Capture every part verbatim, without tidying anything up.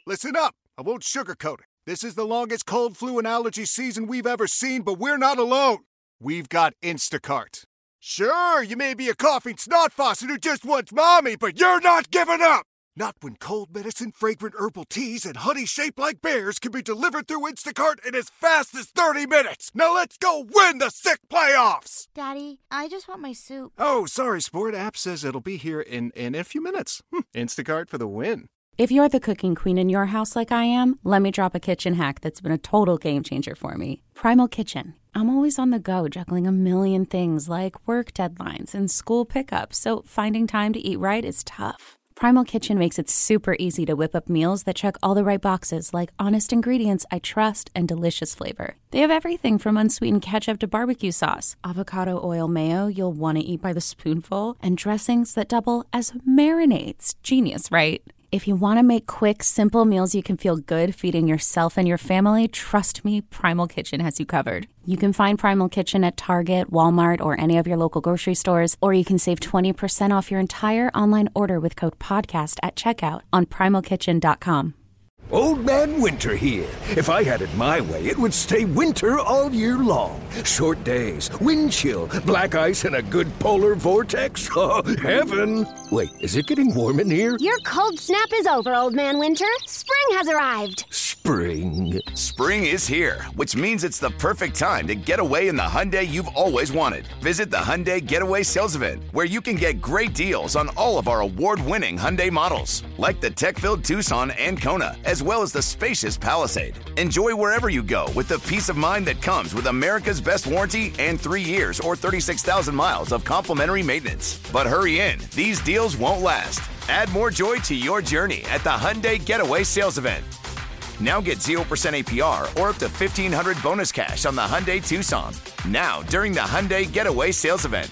Listen up. I won't sugarcoat it. This is the longest cold, flu, and allergy season we've ever seen, but we're not alone. We've got Instacart. Sure, you may be a coughing snot faucet who just wants mommy, but you're not giving up. Not when cold medicine, fragrant herbal teas, and honey shaped like bears can be delivered through Instacart in as fast as thirty minutes. Now let's go win the sick playoffs. Daddy, I just want my soup. Oh, sorry, Sport. App says it'll be here in, in a few minutes. Hm, Instacart for the win. If you're the cooking queen in your house like I am, let me drop a kitchen hack that's been a total game changer for me. Primal Kitchen. I'm always on the go, juggling a million things like work deadlines and school pickups, so finding time to eat right is tough. Primal Kitchen makes it super easy to whip up meals that check all the right boxes, like honest ingredients I trust and delicious flavor. They have everything from unsweetened ketchup to barbecue sauce, avocado oil mayo you'll want to eat by the spoonful, and dressings that double as marinades. Genius, right? If you want to make quick, simple meals you can feel good feeding yourself and your family, trust me, Primal Kitchen has you covered. You can find Primal Kitchen at Target, Walmart, or any of your local grocery stores, or you can save twenty percent off your entire online order with code PODCAST at checkout on primal kitchen dot com. Old Man Winter here. If I had it my way, it would stay winter all year long. Short days, wind chill, black ice, and a good polar vortex. Oh, heaven. Wait, is it getting warm in here? Your cold snap is over, Old Man Winter. Spring has arrived. Spring. Spring is here, which means it's the perfect time to get away in the Hyundai you've always wanted. Visit the Hyundai Getaway Sales Event, where you can get great deals on all of our award-winning Hyundai models, like the tech-filled Tucson and Kona, as well as the spacious Palisade. Enjoy wherever you go with the peace of mind that comes with America's best warranty and three years or thirty-six thousand miles of complimentary maintenance. But hurry in, these deals won't last. Add more joy to your journey at the Hyundai Getaway Sales Event. Now get zero percent A P R or up to fifteen hundred dollars bonus cash on the Hyundai Tucson. Now, during the Hyundai Getaway Sales Event.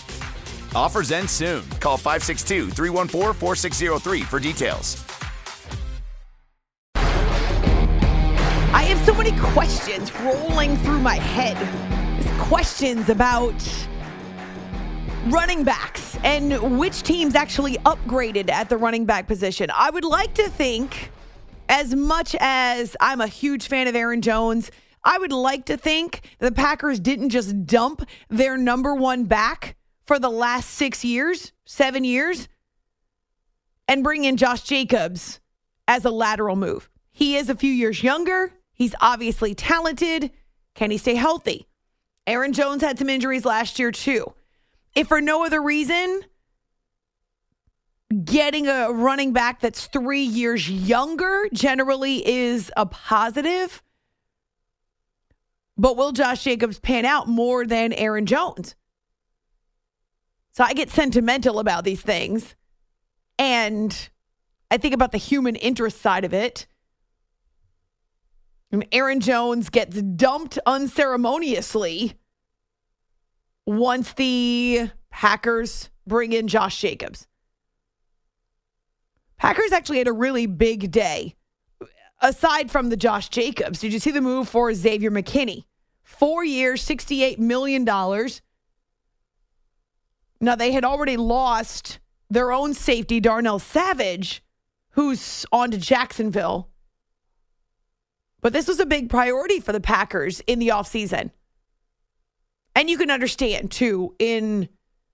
Offers end soon. Call five six two, three one four, four six zero three for details. I have so many questions rolling through my head. There's questions about running backs and which teams actually upgraded at the running back position. I would like to think, as much as I'm a huge fan of Aaron Jones, I would like to think the Packers didn't just dump their number one back for the last six years, seven years, and bring in Josh Jacobs as a lateral move. He is a few years younger. He's obviously talented. Can he stay healthy? Aaron Jones had some injuries last year too. If for no other reason, getting a running back that's three years younger generally is a positive. But will Josh Jacobs pan out more than Aaron Jones? So I get sentimental about these things. And I think about the human interest side of it. And Aaron Jones gets dumped unceremoniously once the Packers bring in Josh Jacobs. Packers actually had a really big day. Aside from the Josh Jacobs, did you see the move for Xavier McKinney? Four years, sixty-eight million dollars. Now, they had already lost their own safety, Darnell Savage, who's on to Jacksonville. But this was a big priority for the Packers in the offseason. And you can understand, too, in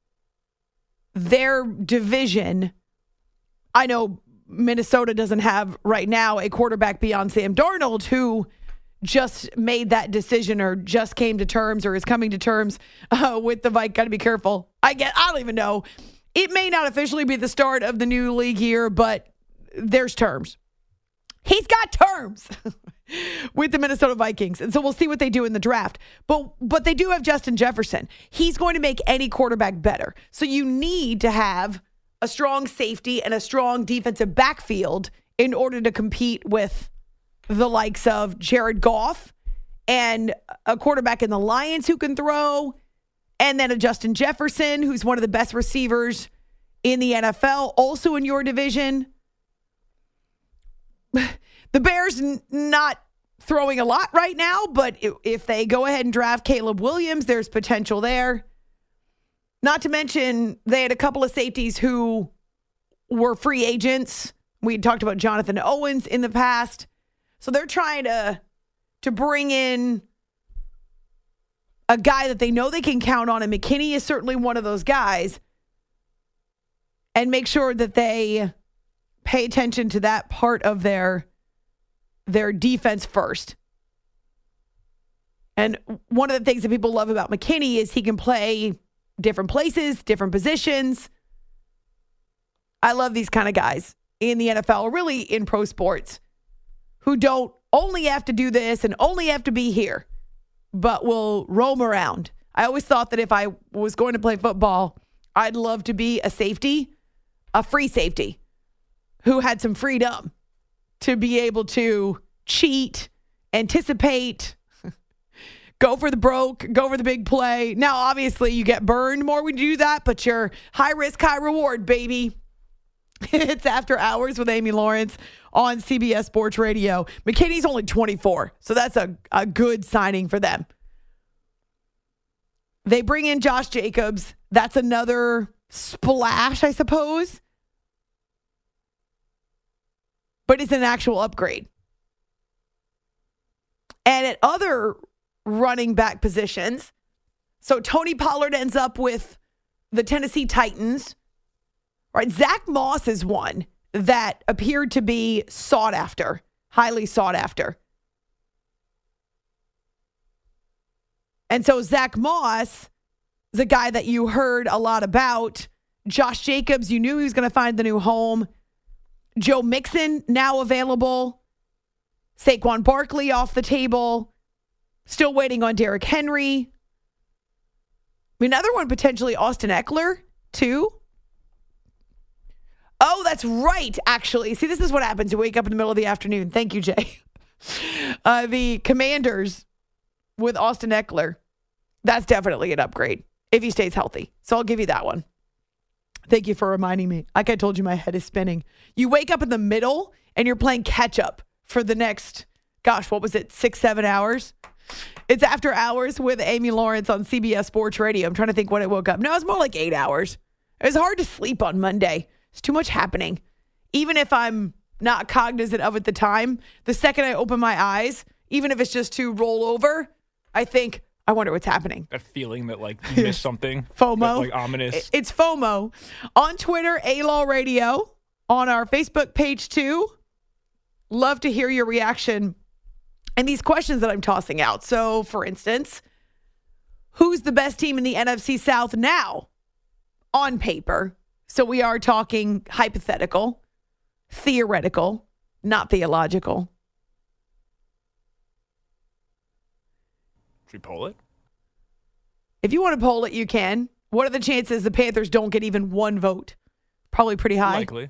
their division, I know Minnesota doesn't have right now a quarterback beyond Sam Darnold, who just made that decision or just came to terms or is coming to terms uh, with the Vikings. Got to be careful. I get. I don't even know. It may not officially be the start of the new league year, but there's terms. He's got terms with the Minnesota Vikings. And so we'll see what they do in the draft. But but they do have Justin Jefferson. He's going to make any quarterback better. So you need to have a strong safety and a strong defensive backfield in order to compete with the likes of Jared Goff and a quarterback in the Lions who can throw, and then a Justin Jefferson, who's one of the best receivers in the N F L, also in your division. The Bears n- not throwing a lot right now, but if they go ahead and draft Caleb Williams, there's potential there. Not to mention, they had a couple of safeties who were free agents We talked about Jonathan Owens in the past. So they're trying to, to bring in a guy that they know they can count on, and McKinney is certainly one of those guys, and make sure that they pay attention to that part of their, their defense first. And one of the things that people love about McKinney is he can play different places, different positions. I love these kind of guys in the N F L, really in pro sports, who don't only have to do this and only have to be here, but will roam around. I always thought that if I was going to play football, I'd love to be a safety, a free safety, who had some freedom to be able to cheat, anticipate, go for the broke, go for the big play. Now, obviously, you get burned more when you do that, but you're high risk, high reward, baby. It's After Hours with Amy Lawrence on C B S Sports Radio. McKinney's only twenty-four, so that's a, a good signing for them. They bring in Josh Jacobs. That's another splash, I suppose. But it's an actual upgrade. And at other running back positions, so Tony Pollard ends up with the Tennessee Titans. Right, Zach Moss is one that appeared to be sought after, highly sought after. And so Zach Moss is a guy that you heard a lot about. Josh Jacobs, you knew he was going to find the new home. Joe Mixon now available. Saquon Barkley off the table. Still waiting on Derrick Henry. Another one potentially Austin Eckler too. Oh, that's right, actually. See, this is what happens. You wake up in the middle of the afternoon. Thank you, Jay. Uh, the Commanders with Austin Eckler. That's definitely an upgrade if he stays healthy. So I'll give you that one. Thank you for reminding me. Like I told you, my head is spinning. You wake up in the middle and you're playing catch up for the next, gosh, what was it, six, seven hours? It's After Hours with Amy Lawrence on C B S Sports Radio. I'm trying to think when I woke up. No, it's more like eight hours. It was hard to sleep on Monday. There's too much happening. Even if I'm not cognizant of it at the time, the second I open my eyes, even if it's just to roll over, I think, I wonder what's happening. That feeling that, like, you missed something. FOMO. That, like, ominous. It's FOMO. On Twitter, A-Law Radio. On our Facebook page, too. Love to hear your reaction and these questions that I'm tossing out. So, for instance, who's the best team in the N F C South now? On paper. So we are talking hypothetical, theoretical, not theological. Should we poll it? If you want to poll it, you can. What are the chances the Panthers don't get even one vote? Probably pretty high. Likely.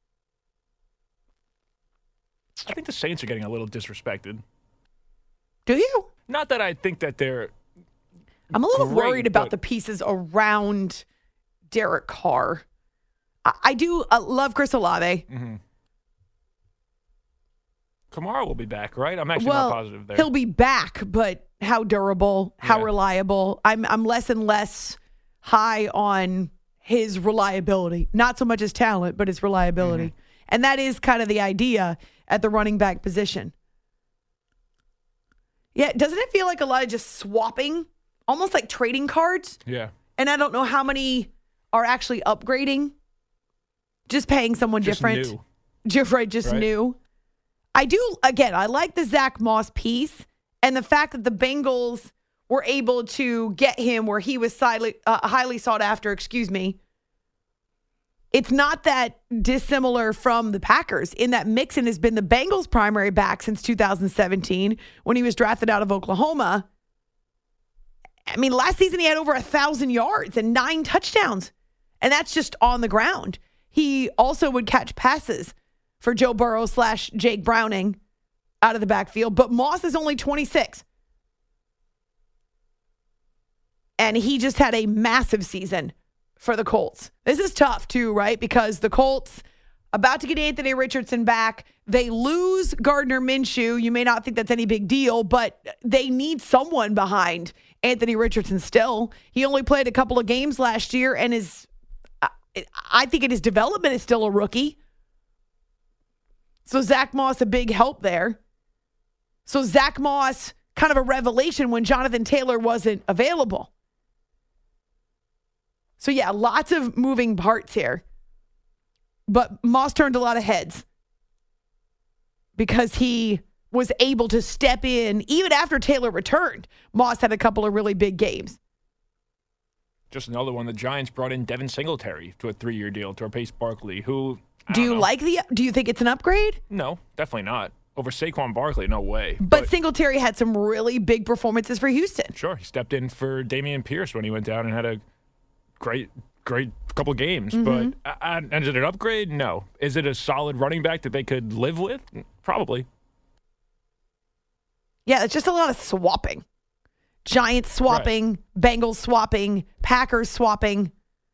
I think the Saints are getting a little disrespected. Do you? Not that I think that they're I'm a little great, worried about but... the pieces around Derek Carr. I, I do uh, love Chris Olave. Mm-hmm. Kamara will be back, right? I'm actually well, not positive there. He'll be back, but how durable, how yeah. reliable? I'm I'm less and less high on his reliability. Not so much his talent, but his reliability. Mm-hmm. And that is kind of the idea at the running back position. Yeah, doesn't it feel like a lot of just swapping, almost like trading cards? Yeah. And I don't know how many are actually upgrading, just paying someone just different. New. Just, right, just right? new. I do, again, I like the Zach Moss piece and the fact that the Bengals were able to get him where he was highly, uh, highly sought after, excuse me. It's not that dissimilar from the Packers in that Mixon has been the Bengals' primary back since two thousand seventeen when he was drafted out of Oklahoma. I mean, last season he had over a thousand yards and nine touchdowns, and that's just on the ground. He also would catch passes for Joe Burrow slash Jake Browning out of the backfield, but Moss is only twenty-six. And he just had a massive season for the Colts. This is tough too, right? Because the Colts about to get Anthony Richardson back. They lose Gardner Minshew. You may not think that's any big deal, but they need someone behind Anthony Richardson still. He only played a couple of games last year and is, I think in his development is still a rookie. So Zach Moss, a big help there. So Zach Moss, kind of a revelation when Jonathan Taylor wasn't available. So yeah, lots of moving parts here. But Moss turned a lot of heads because he was able to step in. Even after Taylor returned, Moss had a couple of really big games. Just another one. The Giants brought in Devin Singletary to a three-year deal to replace Barkley, who... I Do you know. like the, do you think it's an upgrade? No, definitely not. Over Saquon Barkley, no way. But, but Singletary had some really big performances for Houston. Sure, he stepped in for Dameon Pierce when he went down and had a great, great couple games. Mm-hmm. But uh, and is it an upgrade? No. Is it a solid running back that they could live with? Probably. Yeah, it's just a lot of swapping. Giants swapping, right. Bengals swapping, Packers swapping.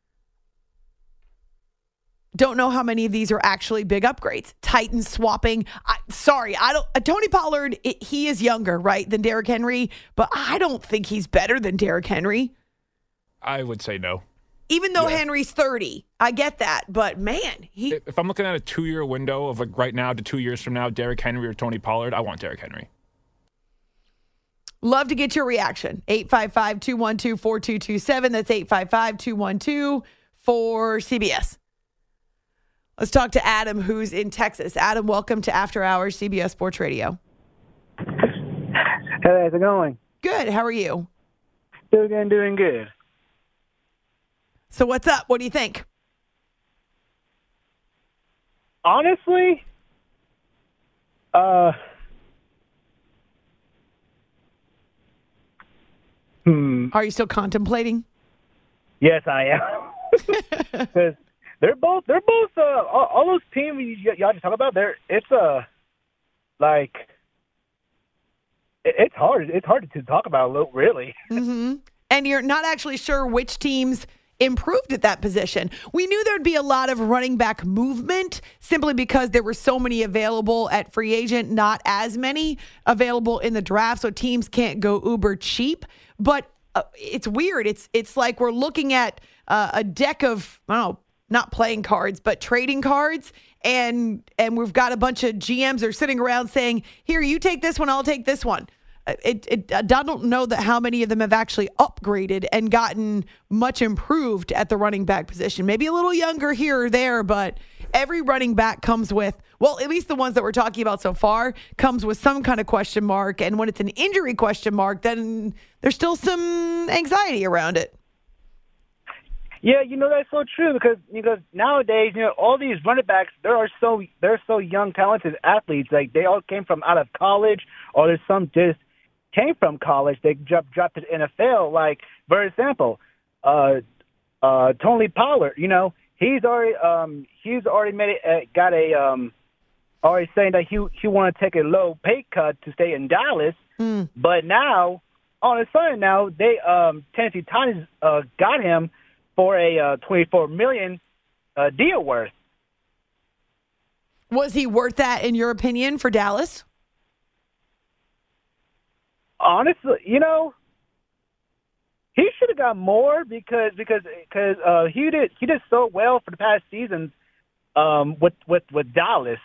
Don't know how many of these are actually big upgrades. Titans swapping. I, sorry, I don't. Uh, Tony Pollard, it, he is younger, right, than Derrick Henry, but I don't think he's better than Derrick Henry. I would say no. Even though yeah. Henry's thirty, I get that, but man, he. If I'm looking at a two-year window of like right now to two years from now, Derrick Henry or Tony Pollard, I want Derrick Henry. Love to get your reaction. eight five five, two one two, four two two seven. That's eight five five, two one two, four C B S. Let's talk to Adam, who's in Texas. Adam, welcome to After Hours C B S Sports Radio. Hey, how's it going? Good. How are you? Doing good, doing good. So what's up? What do you think? Honestly, uh, hmm. Are you still contemplating? Yes, I am. Because they're both, they're both, uh, all, all those teams y- y'all just talk about, they're, it's, uh, like, it, it's hard. It's hard to talk about, really. Mm-hmm. And you're not actually sure which teams improved at that position. We knew there'd be a lot of running back movement simply because there were so many available at free agent, not as many available in the draft, so teams can't go uber cheap. But uh, it's weird. It's it's like we're looking at uh, a deck of, I don't know, not playing cards, but trading cards, and and we've got a bunch of G Ms are sitting around saying, here, you take this one, I'll take this one. It, it, I don't know that how many of them have actually upgraded and gotten much improved at the running back position. Maybe a little younger here or there, but every running back comes with, well, at least the ones that we're talking about so far, comes with some kind of question mark. And when it's an injury question mark, then there's still some anxiety around it. Yeah, you know, that's so true because because nowadays, you know, all these running backs, they are so they're so young, talented athletes. Like they all came from out of college, or there's some just came from college. They dropped dropped to the N F L. Like for example, uh, uh, Tony Pollard. You know, he's already um, he's already made it, uh, got a um, already saying that he he want to take a low pay cut to stay in Dallas. Mm. But now, all of a sudden, now they um, Tennessee Titans uh, got him for a uh, twenty-four million dollars uh, deal worth. Was he worth that, in your opinion, for Dallas? Honestly, you know, he should have got more because because because uh, he did he did so well for the past seasons um, with with with Dallas.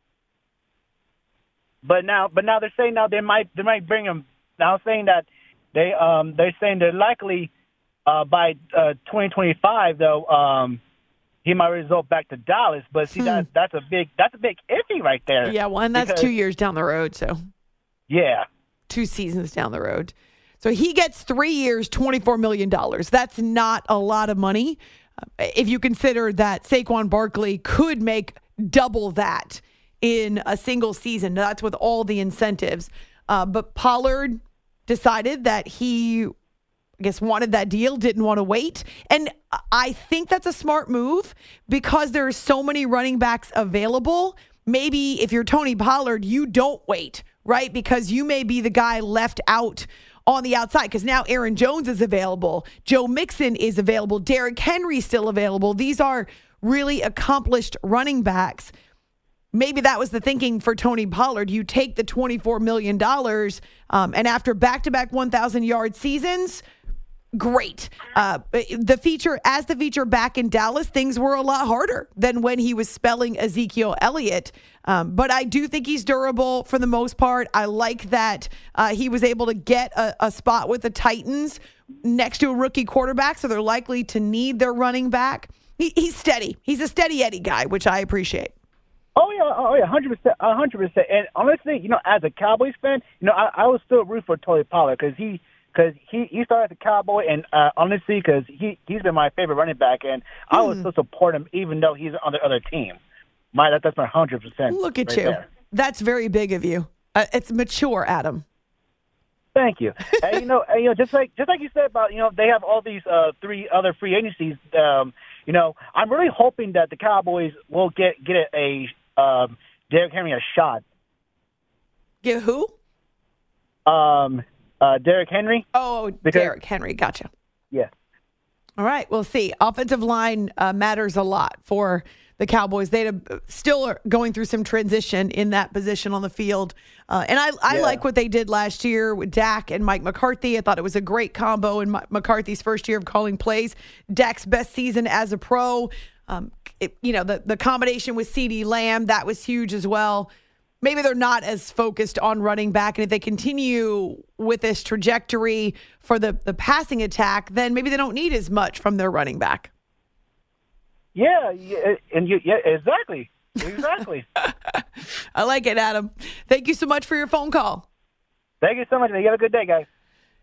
But now, but now they're saying now they might they might bring him now saying that they um they're saying they're likely. Uh, by uh, twenty twenty-five, though, um, he might result back to Dallas. But see, hmm. that that's a big that's a big iffy right there. Yeah, well, and that's because, two years down the road. So, yeah, two seasons down the road. So he gets three years, twenty-four million dollars. That's not a lot of money uh, if you consider that Saquon Barkley could make double that in a single season. That's with all the incentives. Uh, but Pollard decided that he. I guess wanted that deal, didn't want to wait. And I think that's a smart move because there are so many running backs available. Maybe if you're Tony Pollard, you don't wait, right? Because you may be the guy left out on the outside because now Aaron Jones is available. Joe Mixon is available. Derrick Henry's still available. These are really accomplished running backs. Maybe that was the thinking for Tony Pollard. You take the twenty-four million dollars um, and after back-to-back one thousand yard seasons, great. Uh, the feature, as the feature back in Dallas, things were a lot harder than when he was spelling Ezekiel Elliott. Um, but I do think he's durable for the most part. I like that uh, he was able to get a, a spot with the Titans next to a rookie quarterback, so they're likely to need their running back. He, he's steady. He's a steady Eddie guy, which I appreciate. Oh yeah, oh yeah, hundred percent, a hundred percent. And honestly, you know, as a Cowboys fan, you know, I, I was still root for Tony Pollard because he, because he, he started as a Cowboy, and uh, honestly, because he he's been my favorite running back, and I Mm. would still support him even though he's on the other team. My that, that's my hundred percent. Look at right you. there. That's very big of you. Uh, it's mature, Adam. Thank you. And you know, and, you know, just like just like you said about, you know, they have all these uh, three other free agencies. Um, you know, I'm really hoping that the Cowboys will get get a, a um, Derrick Henry a shot. Give who? Um, uh, Derrick Henry. Oh, Because- Derrick Henry. Gotcha. Yeah. All right, we'll see. Offensive line uh, matters a lot for the Cowboys. They uh, still are going through some transition in that position on the field. Uh, and I, I Yeah. like what they did last year with Dak and Mike McCarthy. I thought it was a great combo in M- McCarthy's first year of calling plays. Dak's best season as a pro. Um, it, you know, the, the combination with CeeDee Lamb, that was huge as well. Maybe they're not as focused on running back. And if they continue with this trajectory for the, the passing attack, then maybe they don't need as much from their running back. Yeah, yeah, and you, yeah, exactly, exactly. I like it, Adam. Thank you so much for your phone call. Thank you so much, man. You have a good day, guys.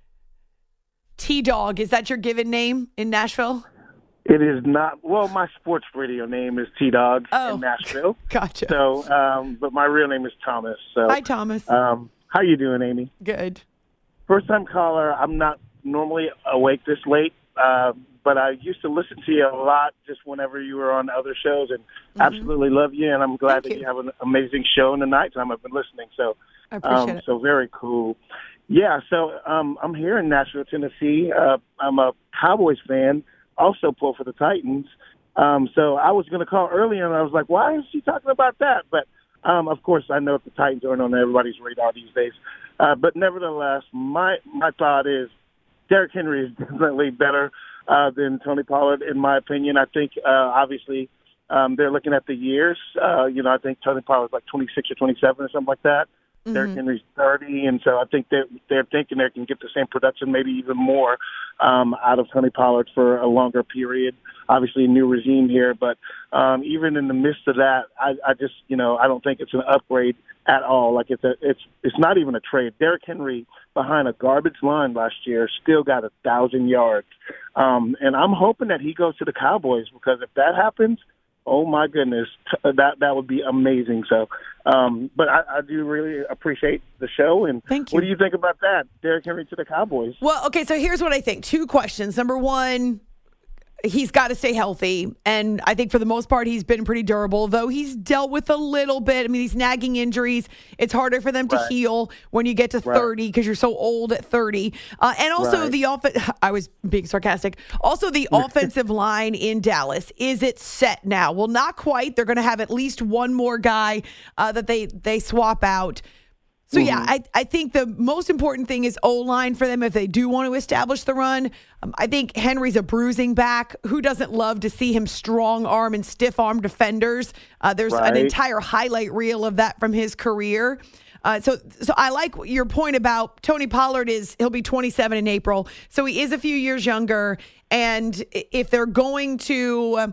T-Dog, is that your given name in Nashville? It is not. Well, my sports radio name is T-Dog Oh. in Nashville. Gotcha. So, um, but my real name is Thomas. So, Hi, Thomas. um, how you doing, Amy? Good. First time caller. I'm not normally awake this late, uh, but I used to listen to you a lot just whenever you were on other shows, and Mm-hmm. absolutely love you. And I'm glad Thank that you. you have an amazing show in the nighttime. I've been listening, so I appreciate um, it. so very cool. Yeah, so um, I'm here in Nashville, Tennessee. Uh, I'm a Cowboys fan, also pull for the Titans. Um, so I was going to call earlier, and I was like, why is she talking about that? But, um, of course, I know the Titans aren't on everybody's radar these days. Uh, but nevertheless, my my thought is Derrick Henry is definitely better uh, than Tony Pollard, in my opinion. I think, uh, obviously, um, they're looking at the years. Uh, you know, I think Tony Pollard's like twenty-six or twenty-seven or something like that. Mm-hmm. Derrick Henry's thirty, and so I think they're, they're thinking they can get the same production, maybe even more, um, out of Tony Pollard for a longer period. Obviously, a new regime here, but um, even in the midst of that, I, I just, you know, I don't think it's an upgrade at all. Like it's a, it's it's not even a trade. Derrick Henry behind a garbage line last year still got a thousand yards, um, and I'm hoping that he goes to the Cowboys, because if that happens, oh my goodness, that that would be amazing. So, um, but I, I do really appreciate the show. And Thank you. What do you think about that, Derrick Henry to the Cowboys? Well, okay, so here's what I think. Two questions. Number one, he's got to stay healthy. And I think for the most part, he's been pretty durable, though he's dealt with a little bit. I mean, these nagging injuries, it's harder for them to Right. heal when you get to Right. thirty because you're so old at thirty. Uh, and also Right. the off- I was being sarcastic. Also, the offensive line in Dallas, is it set now? Well, not quite. They're going to have at least one more guy uh, that they, they swap out. So, yeah, I, I think the most important thing is O-line for them if they do want to establish the run. Um, I think Henry's a bruising back. Who doesn't love to see him strong-arm and stiff-arm defenders? Uh, there's an Right. entire highlight reel of that from his career. Uh, so so I like your point about Tony Pollard is he'll be twenty-seven in April. So he is a few years younger. And if they're going to uh,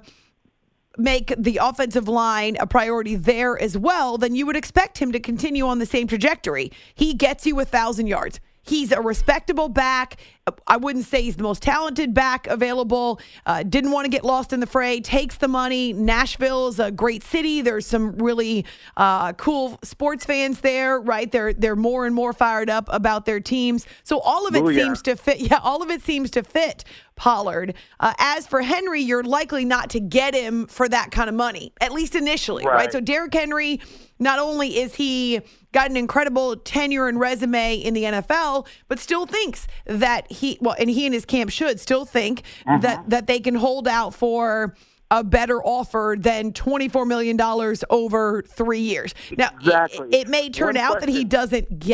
make the offensive line a priority there as well, then you would expect him to continue on the same trajectory. He gets you a thousand yards. He's a respectable back. I wouldn't say he's the most talented back available. Uh, didn't want to get lost in the fray. Takes the money. Nashville is a great city. There's some really uh, cool sports fans there, right? They're they're more and more fired up about their teams. So all of it Oh, yeah. seems to fit. Yeah, all of it seems to fit Pollard. Uh, as for Henry, you're likely not to get him for that kind of money, at least initially, right? Right. So Derrick Henry, not only is he got an incredible tenure and resume in the N F L, but still thinks that he, well, and he and his camp should still think that, that they can hold out for a better offer than twenty-four million dollars over three years. Now, Exactly. it, it may turn One out that he question. doesn't get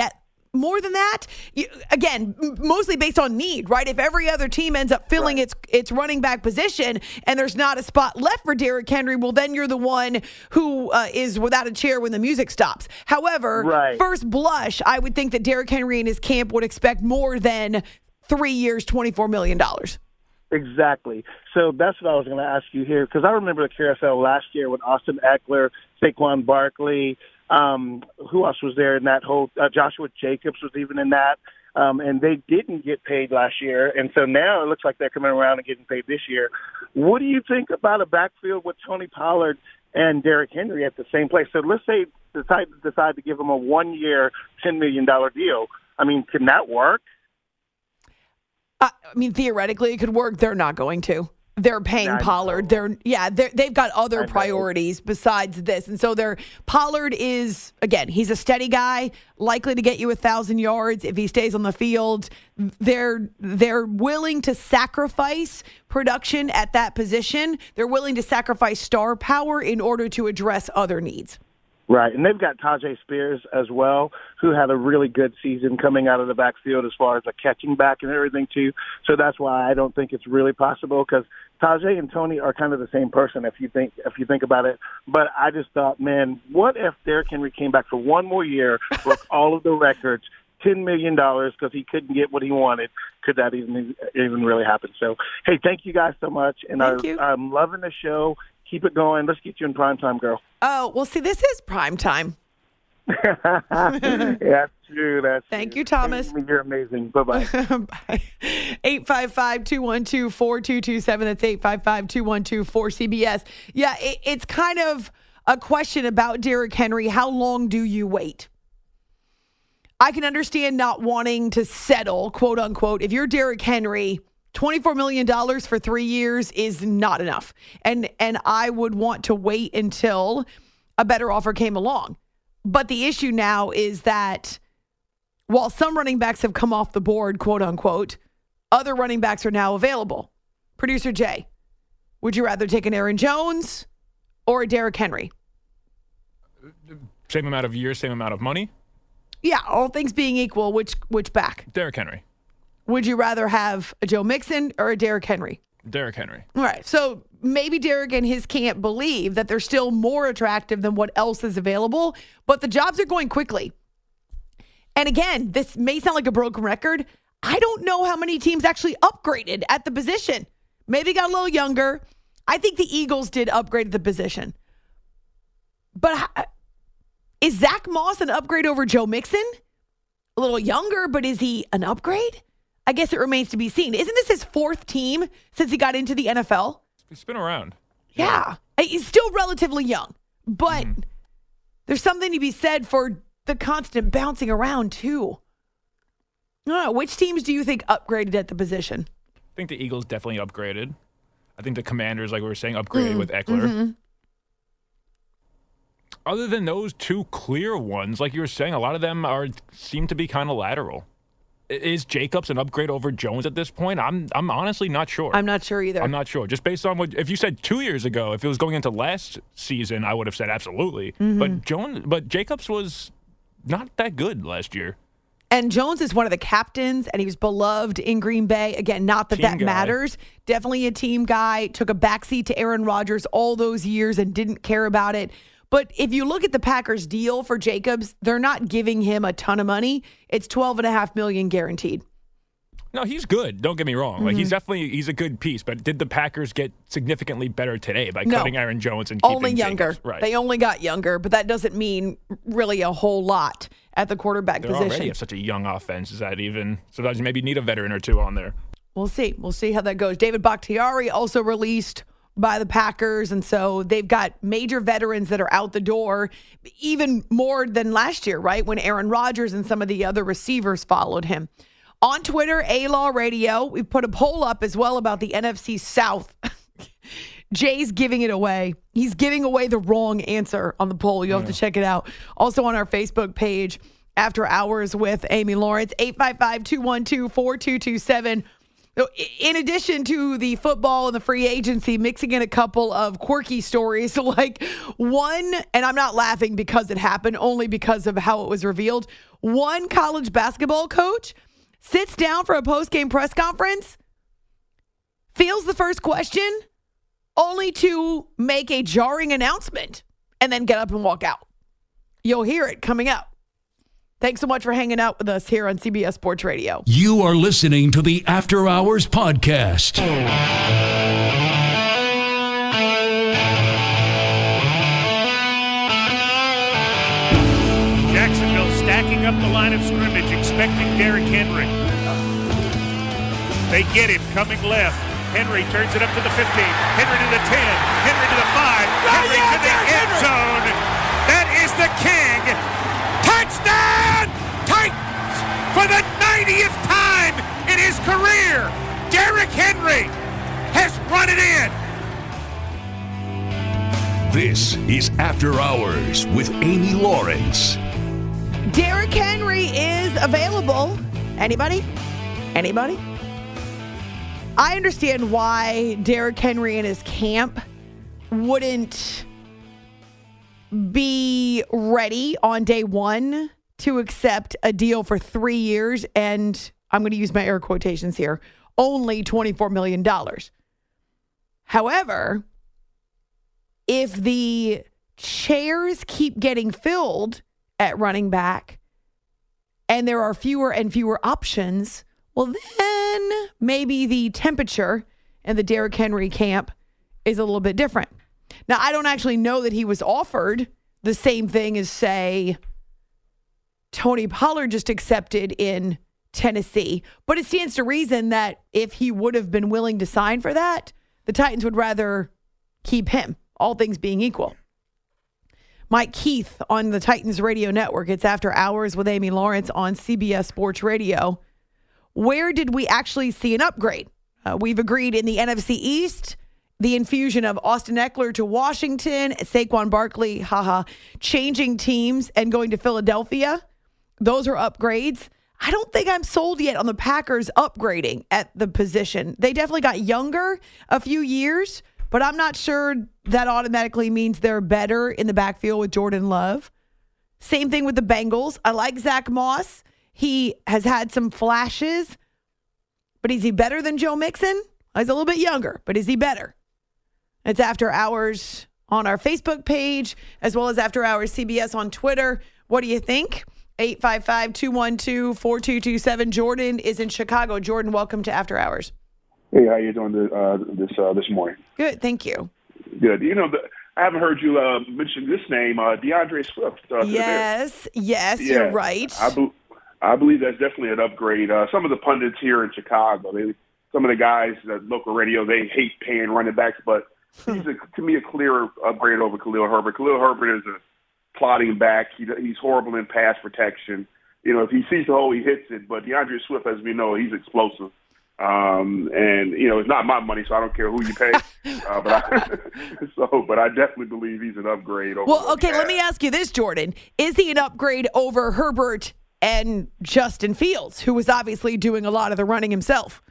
more than that? You, again, m- mostly based on need, right? If every other team ends up filling Right. its its running back position and there's not a spot left for Derrick Henry, well, then you're the one who uh, is without a chair when the music stops. However, Right. first blush, I would think that Derrick Henry and his camp would expect more than three years, twenty-four million dollars. Exactly. So that's what I was going to ask you here, because I remember the carousel last year with Austin Eckler, Saquon Barkley, um, who else was there in that whole uh, Joshua Jacobs was even in that, um, and they didn't get paid last year, and so now it looks like they're coming around and getting paid this year. What do you think about a backfield with Tony Pollard and Derrick Henry at the same place? So let's say decide decide to give them a one-year, ten million dollars deal. I mean, can that work? I mean, theoretically, it could work. They're not going to. They're paying I Pollard. know. They're yeah. They're, they've got other I know. priorities besides this, and so they're Pollard is again. He's a steady guy, likely to get you a thousand yards if he stays on the field. They're they're willing to sacrifice production at that position. They're willing to sacrifice star power in order to address other needs. Right, and they've got Tajay Spears as well, who had a really good season coming out of the backfield as far as a catching back and everything too. So that's why I don't think it's really possible, because Tajay and Tony are kind of the same person if you think if you think about it. But I just thought, man, what if Derrick Henry came back for one more year, broke all of the records, ten million dollars because he couldn't get what he wanted? Could that even even really happen? So, hey, thank you guys so much, and Thank I, you. I'm loving the show. Keep it going. Let's get you in prime time, girl. Oh, well, see, this is prime time. That's true. That's Thank true. you, Thomas. You're amazing. Bye-bye. Bye. eight five five, two one two, four two two seven. That's eight five five, two one two, four C B S. Yeah, it, it's kind of a question about Derrick Henry. How long do you wait? I can understand not wanting to settle, quote unquote. If you're Derrick Henry, twenty-four million dollars for three years is not enough. And and I would want to wait until a better offer came along. But the issue now is that while some running backs have come off the board, quote unquote, other running backs are now available. Producer Jay, would you rather take an Aaron Jones or a Derrick Henry? Same amount of years, same amount of money. Yeah, all things being equal, which which back? Derrick Henry. Would you rather have a Joe Mixon or a Derrick Henry? Derrick Henry. All right. So maybe Derrick and his camp believe that they're still more attractive than what else is available, but the jobs are going quickly. And again, this may sound like a broken record. I don't know how many teams actually upgraded at the position. Maybe got a little younger. I think the Eagles did upgrade at the position. But how, is Zach Moss an upgrade over Joe Mixon? A little younger, but is he an upgrade? I guess it remains to be seen. Isn't this his fourth team since he got into the N F L? He's been around. Yeah. He's still relatively young, but Mm-hmm. there's something to be said for the constant bouncing around, too. I don't know. Which teams do you think upgraded at the position? I think the Eagles definitely upgraded. I think the Commanders, like we were saying, upgraded Mm, with Eckler. mhm. Other than those two clear ones, like you were saying, a lot of them are seem to be kind of lateral. I- Is Jacobs an upgrade over Jones at this point? I'm I'm honestly not sure. I'm not sure either. I'm not sure. Just based on what if you said two years ago, if it was going into last season, I would have said absolutely. Mhm. But Jones, but Jacobs was not that good last year. And Jones is one of the captains, and he was beloved in Green Bay. Again, not that Team that guy. matters. Definitely a team guy. Took a backseat to Aaron Rodgers all those years and didn't care about it. But if you look at the Packers' deal for Jacobs, they're not giving him a ton of money. It's twelve and a half million guaranteed. No, he's good. Don't get me wrong. Like he's Mhm. definitely he's a good piece. But did the Packers get significantly better today by No. cutting Aaron Jones and keeping Only younger. Jacobs? Right. They only got younger, but that doesn't mean really a whole lot at the quarterback They position. already have such a young offense. Is that even sometimes you maybe need a veteran or two on there? We'll see. We'll see how that goes. David Bakhtiari also released by the Packers, and so they've got major veterans that are out the door, even more than last year, right, when Aaron Rodgers and some of the other receivers followed him. On Twitter, A-Law Radio, we put a poll up as well about the N F C South. Jay's giving it away. He's giving away the wrong answer on the poll. You'll have to check it out. Also on our Facebook page, After Hours with Amy Lawrence, eight five five, two one two, four two two seven. In addition to the football and the free agency, mixing in a couple of quirky stories, like one, and I'm not laughing because it happened, only because of how it was revealed. One college basketball coach sits down for a post-game press conference, fields the first question, only to make a jarring announcement and then get up and walk out. You'll hear it coming up. Thanks so much for hanging out with us here on C B S Sports Radio. You are listening to the After Hours Podcast. Jacksonville stacking up the line of scrimmage, expecting Derrick Henry. They get him coming left. Henry turns it up to the fifteen. Henry to the ten. Henry to the five. Henry to the end zone. That is the king. Touchdown! Titans for the ninetieth time in his career. Derrick Henry has run it in. This is After Hours with Amy Lawrence. Derrick Henry is available. Anybody? Anybody? I understand why Derrick Henry and his camp wouldn't be ready on day one to accept a deal for three years and, I'm going to use my air quotations here, only twenty-four million dollars. However, if the chairs keep getting filled at running back and there are fewer and fewer options, well, then maybe the temperature in the Derrick Henry camp is a little bit different. Now, I don't actually know that he was offered the same thing as, say, Tony Pollard just accepted in Tennessee. But it stands to reason that if he would have been willing to sign for that, the Titans would rather keep him, all things being equal. Mike Keith on the Titans Radio Network. It's After Hours with Amy Lawrence on C B S Sports Radio. Where did we actually see an upgrade? Uh, we've agreed in the N F C East, the infusion of Austin Eckler to Washington, Saquon Barkley, haha, changing teams and going to Philadelphia. Those are upgrades. I don't think I'm sold yet on the Packers upgrading at the position. They definitely got younger a few years, but I'm not sure that automatically means they're better in the backfield with Jordan Love. Same thing with the Bengals. I like Zach Moss. He has had some flashes, but is he better than Joe Mixon? He's a little bit younger, but is he better? It's After Hours on our Facebook page, as well as After Hours C B S on Twitter. What do you think? eight five five, two one two, four two two seven. Jordan is in Chicago. Jordan, welcome to After Hours. Hey, how you doing this uh, this, uh, this morning? Good, thank you. Good. You know, the, I haven't heard you uh, mention this name, uh, DeAndre Swift. Uh, yes, yes, yeah, you're right. I, be- I believe that's definitely an upgrade. Uh, some of the pundits here in Chicago, they, some of the guys at local radio, they hate paying running backs, but he's, a, to me, a clear upgrade over Khalil Herbert. Khalil Herbert is a plotting back. He, he's horrible in pass protection. You know, if he sees the hole, he hits it. But DeAndre Swift, as we know, he's explosive. Um, and, you know, it's not my money, so I don't care who you pay. uh, but, I, so, but I definitely believe he's an upgrade. Over well, okay, let me ask you this, Jordan. Is he an upgrade over Herbert and Justin Fields, who was obviously doing a lot of the running himself?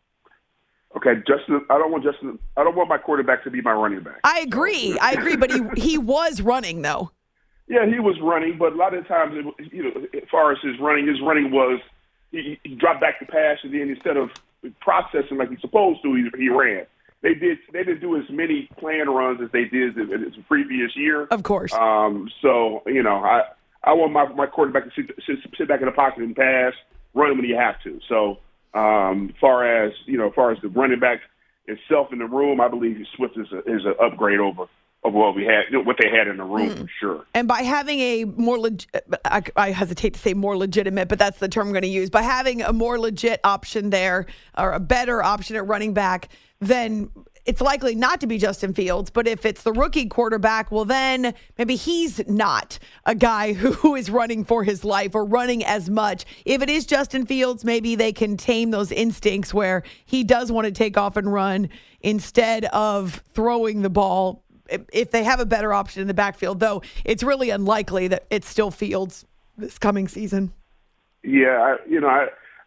Okay, Justin. I don't want Justin. I don't want my quarterback to be my running back. I agree. I agree. But he he was running though. Yeah, he was running, but a lot of times, it, you know, as far as his running, his running was he, he dropped back the pass, and then instead of processing like he's supposed to, he, he ran. They did. They didn't do as many planned runs as they did in the previous year. Of course. Um. So you know, I I want my my quarterback to sit, sit, sit back in the pocket and pass, run when you have to. So. Um, far as you know, as far as the running back itself in the room, I believe Swift is a, is an upgrade over over what we had, you know, what they had in the room mm. for sure. And by having a more, leg- I, I hesitate to say more legitimate, but that's the term I'm going to use. By having a more legit option there, or a better option at running back, then it's likely not to be Justin Fields. But if it's the rookie quarterback, well, then maybe he's not a guy who is running for his life or running as much. If it is Justin Fields, maybe they can tame those instincts where he does want to take off and run instead of throwing the ball. If they have a better option in the backfield, though, it's really unlikely that it's still Fields this coming season. Yeah, I, you know, I.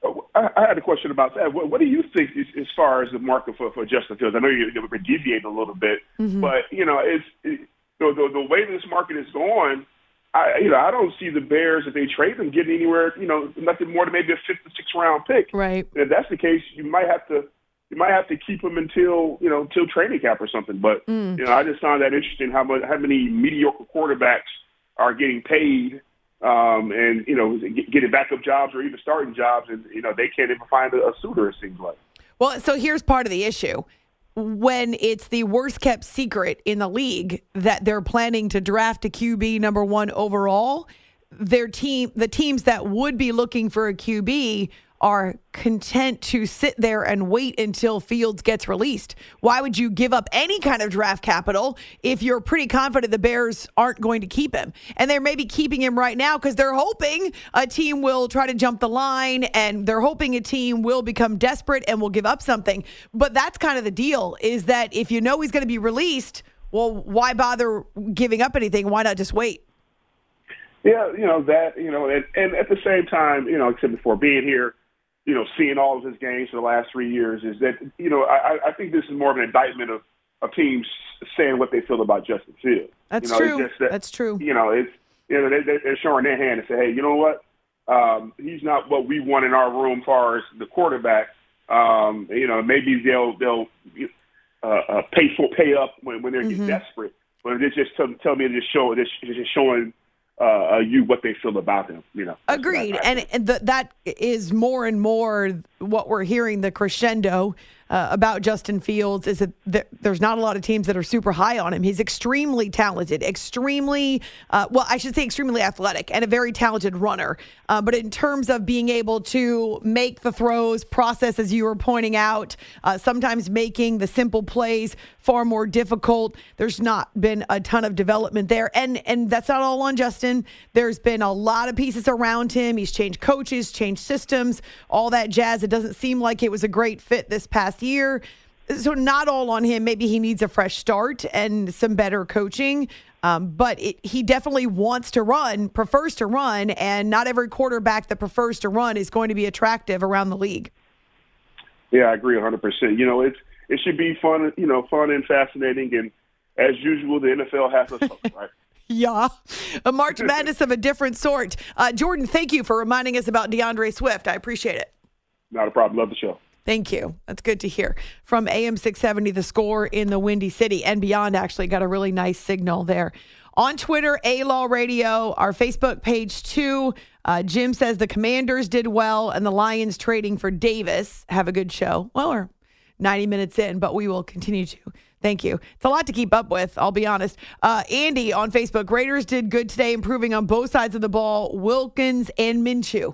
I, I had a question about that. What, what do you think is, as far as the market for, for Justin Fields? I know you, you've been deviating a little bit, Mm-hmm. but you know, it's it, the, the the way this market is going. I you know I don't see the Bears, if they trade them, getting anywhere. You know, nothing more than maybe a fifth or sixth round pick. Right. And if that's the case, you might have to you might have to keep him until you know until training camp or something. But Mm. you know, I just found that interesting how much how many mediocre quarterbacks are getting paid. Um, and, you know, getting backup jobs or even starting jobs, and, you know, they can't even find a, a suitor, it seems like. Well, so here's part of the issue. When it's the worst kept secret in the league that they're planning to draft a Q B number one overall, their team, the teams that would be looking for a Q B are content to sit there and wait until Fields gets released. Why would you give up any kind of draft capital if you're pretty confident the Bears aren't going to keep him? And they're maybe keeping him right now because they're hoping a team will try to jump the line, and they're hoping a team will become desperate and will give up something. But that's kind of the deal, is that if you know he's going to be released, well, why bother giving up anything? Why not just wait? Yeah, you know, that, you know, and, and at the same time, you know, except before being here, you know, seeing all of his games for the last three years is that, you know, I, I think this is more of an indictment of, of teams saying what they feel about Justin Fields. That's you know, true. It's just that, That's true. You know, it's, you know, they, they're showing their hand and say, hey, you know what? Um, he's not what we want in our room as far as the quarterback. Um, you know, maybe they'll, they'll uh, uh, pay for, pay up when, when they're Mm-hmm. getting desperate. But they just tell, tell me to just show, it's just showing uh, you what they feel about him, you know. Agreed. And, and the, that is more and more what we're hearing, the crescendo uh, about Justin Fields, is that th- there's not a lot of teams that are super high on him. He's extremely talented, extremely, uh, well, I should say extremely athletic and a very talented runner. Uh, but in terms of being able to make the throws, process, as you were pointing out, uh, sometimes making the simple plays far more difficult, there's not been a ton of development there. And, and that's not all on Justin. There's been a lot of pieces around him. He's changed coaches, changed systems, all that jazz. It doesn't seem like it was a great fit this past year. So not all on him. Maybe he needs a fresh start and some better coaching. Um, but it, he definitely wants to run, prefers to run, and not every quarterback that prefers to run is going to be attractive around the league. Yeah, I agree one hundred percent. You know, it's it should be fun, you know, fun and fascinating. And as usual, the N F L has us hooked, right? Yeah, a March Madness of a different sort. Uh, Jordan, thank you for reminding us about DeAndre Swift. I appreciate it. Not a problem. Love the show. Thank you. That's good to hear. From A M six seventy, The Score in the Windy City and beyond, actually got a really nice signal there. On Twitter, A-Law Radio, our Facebook page too. Uh, Jim says the Commanders did well and the Lions trading for Davis. Have a good show. Well, we're ninety minutes in, but we will continue to. Thank you. It's a lot to keep up with, I'll be honest. Uh, Andy on Facebook, Raiders did good today, improving on both sides of the ball, Wilkins and Minshew.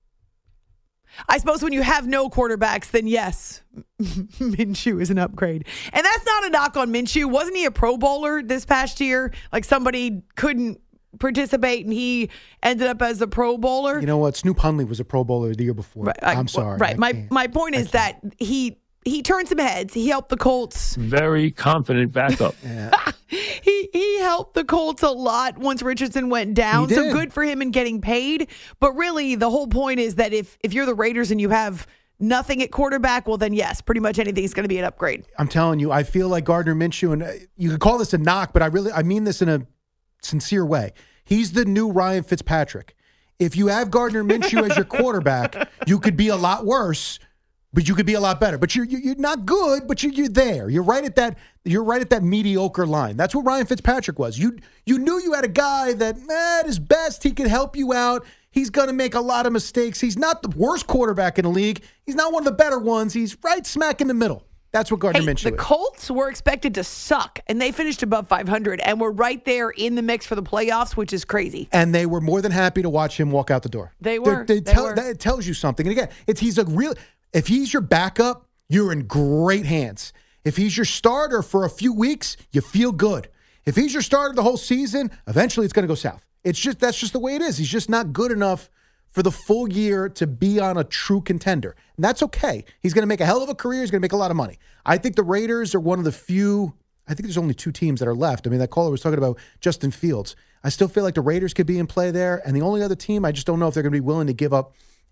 I suppose when you have no quarterbacks, then yes, Minshew is an upgrade. And that's not a knock on Minshew. Wasn't he a Pro Bowler this past year? Like somebody couldn't participate and he ended up as a Pro Bowler? You know what? Snoop Hundley was a Pro Bowler the year before. Right, I, I'm sorry. Right. My my point is that he he turned some heads. He helped the Colts. Very confident backup. Yeah. he he helped the Colts a lot once Richardson went down. He So did. good for him in getting paid. But really, the whole point is that if if you're the Raiders and you have nothing at quarterback, well, then yes, pretty much anything is going to be an upgrade. I'm telling you, I feel like Gardner Minshew, and uh, you could call this a knock, but I really, I mean this in a sincere way. He's the new Ryan Fitzpatrick. If you have Gardner Minshew as your quarterback, you could be a lot worse, but you could be a lot better. But you're you're not good, but you're you're there. You're right at that. You're right at that mediocre line. That's what Ryan Fitzpatrick was. You you knew you had a guy that eh, at his best he could help you out. He's going to make a lot of mistakes. He's not the worst quarterback in the league. He's not one of the better ones. He's right smack in the middle. That's what Gardner Hey, Minshew the is. Colts were expected to suck, and they finished above five hundred, and were right there in the mix for the playoffs, which is crazy. And they were more than happy to watch him walk out the door. They were. They, they They tell, were. That, it tells you something. And again, it's he's a real. If he's your backup, you're in great hands. If he's your starter for a few weeks, you feel good. If he's your starter the whole season, eventually it's going to go south. It's just that's just the way it is. He's just not good enough for the full year to be on a true contender. And that's okay. He's going to make a hell of a career. He's going to make a lot of money. I think the Raiders are one of the few, I think there's only two teams that are left. I mean, that caller was talking about Justin Fields. I still feel like the Raiders could be in play there. And the only other team, I just don't know if they're going to be willing to give up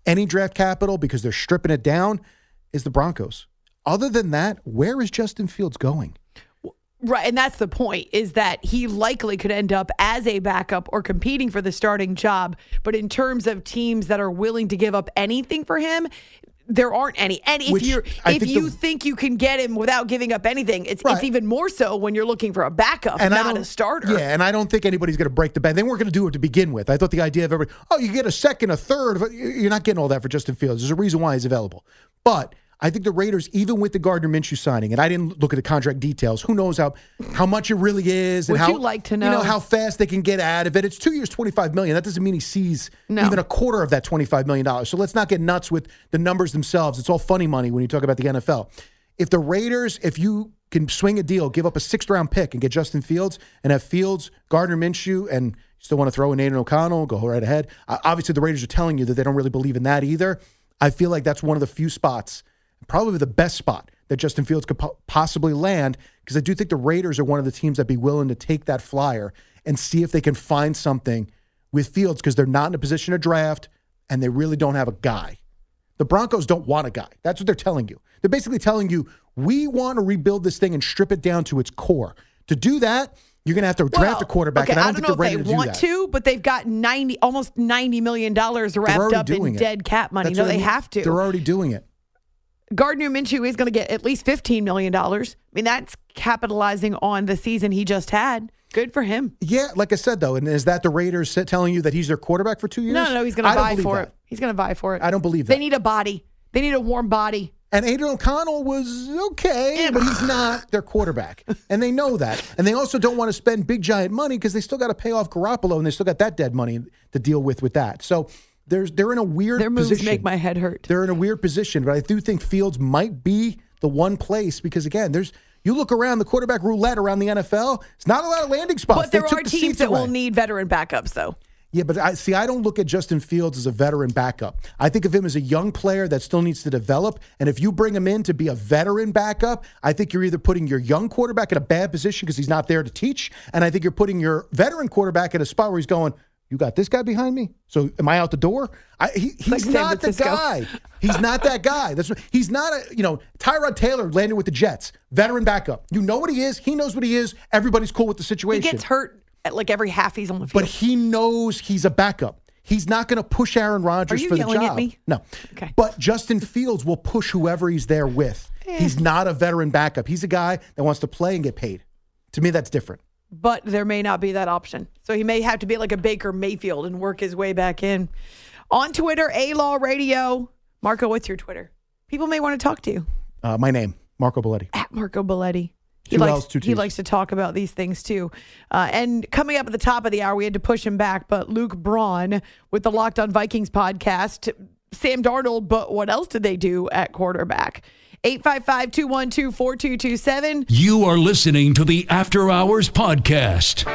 any draft capital because they're stripping it down is the Broncos. Other than that, where is Justin Fields going? Right, and that's the point, is that he likely could end up as a backup or competing for the starting job. But in terms of teams that are willing to give up anything for him, there aren't any. And if Which you're I if think you the- think you can get him without giving up anything, it's Right. it's even more so when you're looking for a backup, And I not don't- a starter. Yeah, and I don't think anybody's going to break the bank. They weren't going to do it to begin with. I thought the idea of everybody, oh, you get a second, a third. You're not getting all that for Justin Fields. There's a reason why he's available. But I think the Raiders, even with the Gardner Minshew signing, and I didn't look at the contract details, who knows how how much it really is, and Would how you like to know? you know how fast they can get out of it. It's two years, twenty-five million dollars. That doesn't mean he sees No. even a quarter of that twenty-five million dollars. So let's not get nuts with the numbers themselves. It's all funny money when you talk about the N F L. If the Raiders, if you can swing a deal, give up a sixth round pick and get Justin Fields, and have Fields, Gardner Minshew, and you still want to throw in Aiden O'Connell, go right ahead. Uh, obviously, the Raiders are telling you that they don't really believe in that either. I feel like that's one of the few spots, probably the best spot, that Justin Fields could po- possibly land, because I do think the Raiders are one of the teams that'd be willing to take that flyer and see if they can find something with Fields, because they're not in a position to draft and they really don't have a guy. The Broncos don't want a guy. That's what they're telling you. They're basically telling you, we want to rebuild this thing and strip it down to its core. To do that, you're going to have to draft Well, a quarterback, okay, and I don't, I think don't know they're ready if they to do want that. to, but they've got ninety, almost ninety million dollars wrapped already up in doing it. dead cap money. That's No, what I they mean. have to. They're already doing it. Gardner Minshew is going to get at least fifteen million dollars. I mean, that's capitalizing on the season he just had. Good for him. Yeah, like I said, though, and is that the Raiders sit- telling you that he's their quarterback for two years? No, no, no, he's going to I don't buy believe for that. it. He's going to buy for it. I don't believe They that. need a body. They need a warm body. And Aiden O'Connell was okay, but he's not their quarterback. And they know that. And they also don't want to spend big, giant money because they still got to pay off Garoppolo, and they still got that dead money to deal with with that. So there's they're in a weird Their moves position. make my head hurt. They're in a weird position, but I do think Fields might be the one place because, again, there's you look around the quarterback roulette around the N F L, it's not a lot of landing spots. But They there took are the teams seats that will away. need veteran backups, though. Yeah, but I see. I don't look at Justin Fields as a veteran backup. I think of him as a young player that still needs to develop. And if you bring him in to be a veteran backup, I think you're either putting your young quarterback in a bad position because he's not there to teach, and I think you're putting your veteran quarterback in a spot where he's going, "You got this guy behind me, so am I out the door?" I, he, he's Like San not the Francisco. guy. He's not that guy. That's what, he's not a you know. Tyrod Taylor landed with the Jets, veteran backup. You know what he is. He knows what he is. Everybody's cool with the He situation. gets hurt at like every half he's on the field. But he knows he's a backup. He's not going to push Aaron Rodgers Are you for the yelling job. at me? No. Okay. But Justin Fields will push whoever he's there with. He's not a veteran backup. He's a guy that wants to play and get paid. To me, that's different. But there may not be that option. So he may have to be like a Baker Mayfield and work his way back in. On Twitter, A-Law Radio. Marco, what's your Twitter? People may want to talk to you. Uh, my name, Marco Belletti. At Marco Belletti. He Two likes, L's, two he T's. likes to talk about these things too. Uh, and coming up at the top of the hour, we had to push him back, but Luke Braun with the Locked On Vikings podcast, Sam Darnold, but what else did they do at quarterback? eight five five, two one two, four two two seven. You are listening to the After Hours Podcast.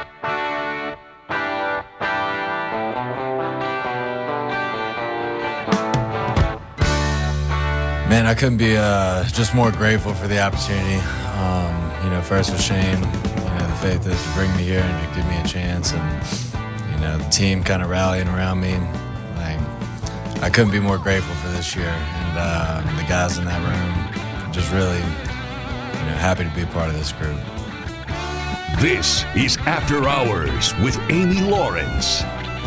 Man, I couldn't be uh, just more grateful for the opportunity. Um, you know, first with Shane, you know, the faith to bring me here and to give me a chance, and you know, the team kind of rallying around me. Like, I couldn't be more grateful for this year, and uh, the guys in that room. Just really, you know, happy to be a part of this group. This is After Hours with Amy Lawrence.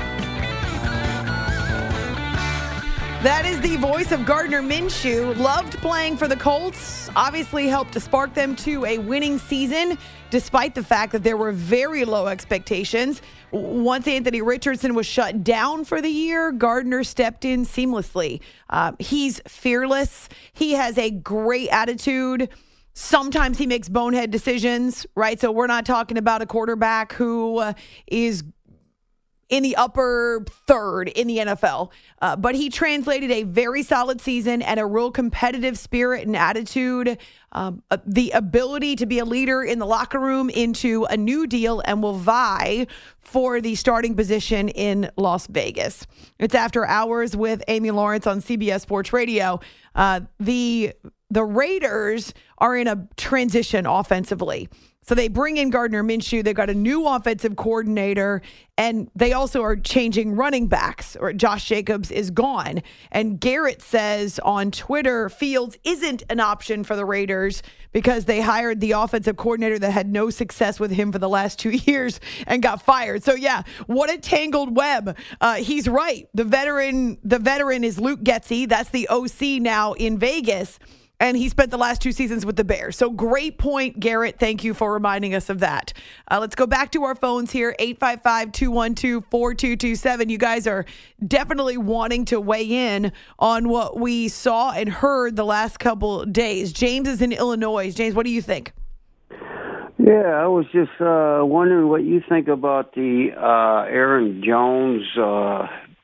That is the voice of Gardner Minshew. Loved playing for the Colts. Obviously helped to spark them to a winning season, despite the fact that there were very low expectations. Once Anthony Richardson was shut down for the year, Gardner stepped in seamlessly. Uh, he's fearless. He has a great attitude. Sometimes he makes bonehead decisions, right? So we're not talking about a quarterback who uh, is in the upper third in the N F L. Uh, but he translated a very solid season and a real competitive spirit and attitude, um, uh, the ability to be a leader in the locker room into a new deal, and will vie for the starting position in Las Vegas. It's After Hours with Amy Lawrence on C B S Sports Radio. Uh, the, the Raiders are in a transition offensively. So they bring in Gardner Minshew. They've got a new offensive coordinator, and they also are changing running backs, or Josh Jacobs is gone. And Garrett says on Twitter, Fields isn't an option for the Raiders because they hired the offensive coordinator that had no success with him for the last two years and got fired. So yeah, what a tangled web. Uh, he's right. The veteran, the veteran is Luke Getsy. That's the O C now in Vegas. And he spent the last two seasons with the Bears. So great point, Garrett. Thank you for reminding us of that. Uh, let's go back to our phones here, eight five five, two one two, four two two seven. You guys are definitely wanting to weigh in on what we saw and heard the last couple days. James is in Illinois. James, what do you think? Yeah, I was just uh, wondering what you think about the uh, Aaron Jones, uh,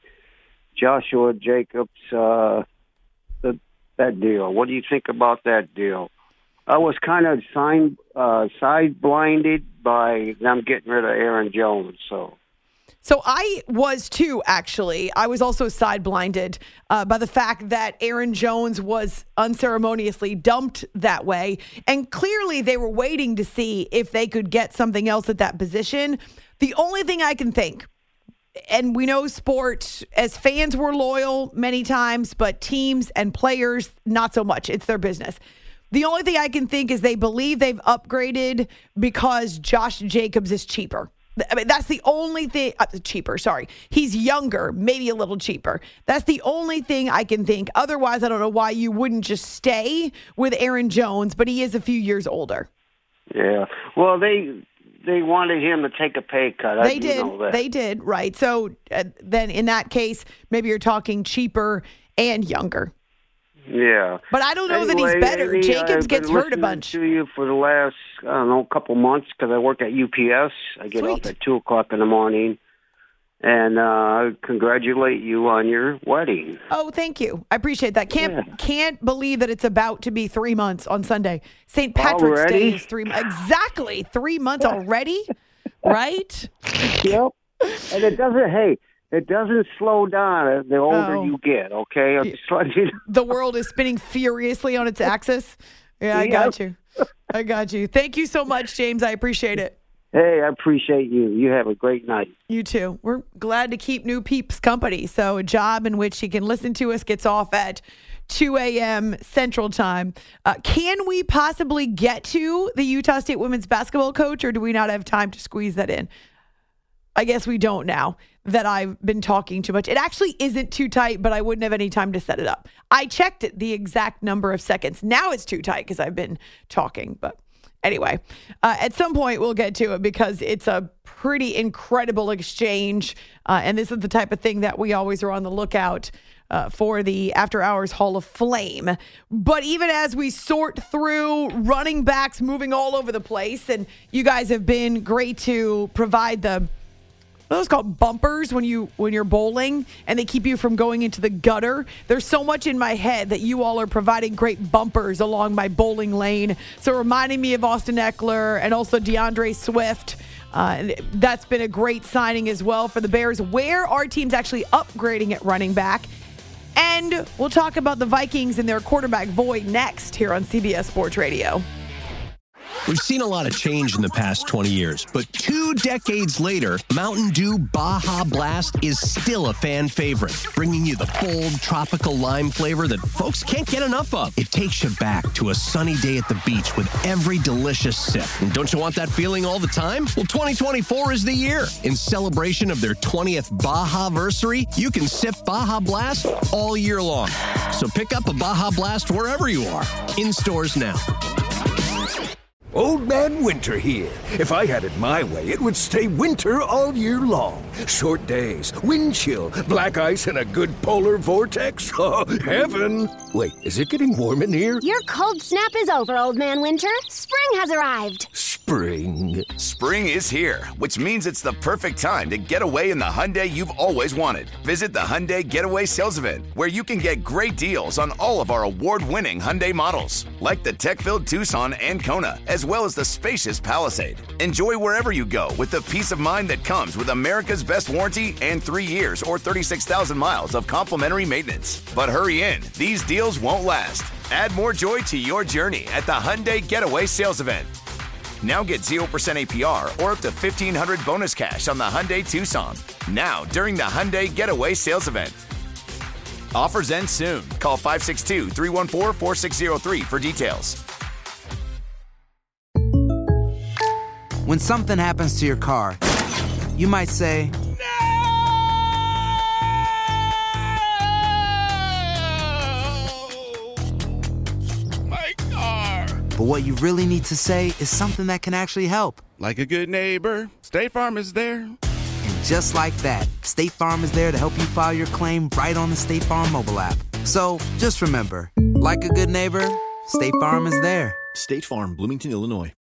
Joshua Jacobs, uh, the that deal. What do you think about that deal? I was kind of sign, uh, side blinded by them getting rid of Aaron Jones. So, so I was too. Actually, I was also side blinded uh, by the fact that Aaron Jones was unceremoniously dumped that way, and clearly they were waiting to see if they could get something else at that position. The only thing I can think. And we know sports, as fans, we're loyal many times, but teams and players, not so much. It's their business. The only thing I can think is they believe they've upgraded because Josh Jacobs is cheaper. I mean, that's the only thing. Uh, cheaper, sorry. He's younger, maybe a little cheaper. That's the only thing I can think. Otherwise, I don't know why you wouldn't just stay with Aaron Jones, but he is a few years older. Yeah. Well, they... They wanted him to take a pay cut. They did. They did, right. So uh, then in that case, maybe you're talking cheaper and younger. Yeah. But I don't know anyway, that he's better. Amy, Jacobs I've gets been hurt a bunch. To you for the last, I don't know, couple months because I work at U P S. I get Sweet. off at two o'clock in the morning. And uh, congratulate you on your wedding. Oh, thank you. I appreciate that. Can't yeah. can't believe that it's about to be three months on Sunday. Saint Patrick's already? Day is three months. Exactly. Three months already, right? Yep. And it doesn't, hey, it doesn't slow down the older Oh. you get, okay? I'm just letting you know. The world is spinning furiously on its axis. Yeah, I Yep. got you. I got you. Thank you so much, James. I appreciate it. Hey, I appreciate you. You have a great night. You too. We're glad to keep new peeps company. So a job in which he can listen to us gets off at two a.m. Central Time. Uh, can we possibly get to the Utah State women's basketball coach, or do we not have time to squeeze that in? I guess we don't now that I've been talking too much. It actually isn't too tight, but I wouldn't have any time to set it up. I checked it the exact number of seconds. Now it's too tight because I've been talking, but anyway, uh, at some point we'll get to it because it's a pretty incredible exchange. Uh, and this is the type of thing that we always are on the lookout uh, for the After Hours Hall of Flame. But even as we sort through running backs moving all over the place, and you guys have been great to provide the those called bumpers when you when you're bowling, and they keep you from going into the gutter. There's so much in my head that you all are providing great bumpers along my bowling lane. So reminding me of Austin Eckler and also DeAndre Swift. Uh, that's been a great signing as well for the Bears. Where are teams actually upgrading at running back? And we'll talk about the Vikings and their quarterback void next here on C B S Sports Radio. We've seen a lot of change in the past twenty years, but two decades later, Mountain Dew Baja Blast is still a fan favorite, bringing you the bold tropical lime flavor that folks can't get enough of. It takes you back to a sunny day at the beach with every delicious sip. And don't you want that feeling all the time? Well, twenty twenty-four is the year. In celebration of their twentieth Baja-versary, you can sip Baja Blast all year long. So pick up a Baja Blast wherever you are. In stores now. Old Man Winter here. If I had it my way, it would stay winter all year long. Short days, wind chill, black ice, and a good polar vortex. Oh, heaven. Wait, is it getting warm in here? Your cold snap is over, Old Man Winter. Spring has arrived. Spring. Spring is here, which means it's the perfect time to get away in the Hyundai you've always wanted. Visit the Hyundai Getaway Sales Event, where you can get great deals on all of our award-winning Hyundai models, like the tech-filled Tucson and Kona, as well as the spacious Palisade. Enjoy wherever you go with the peace of mind that comes with America's best warranty and three years or thirty-six thousand miles of complimentary maintenance. But hurry in, these deals won't last. Add more joy to your journey at the Hyundai Getaway Sales Event. Now get zero percent A P R or up to fifteen hundred dollars bonus cash on the Hyundai Tucson. Now, during the Hyundai Getaway Sales Event. Offers end soon. Call five six two, three one four, four six zero three for details. When something happens to your car, you might say, but what you really need to say is something that can actually help. Like a good neighbor, State Farm is there. And just like that, State Farm is there to help you file your claim right on the State Farm mobile app. So just remember, like a good neighbor, State Farm is there. State Farm, Bloomington, Illinois.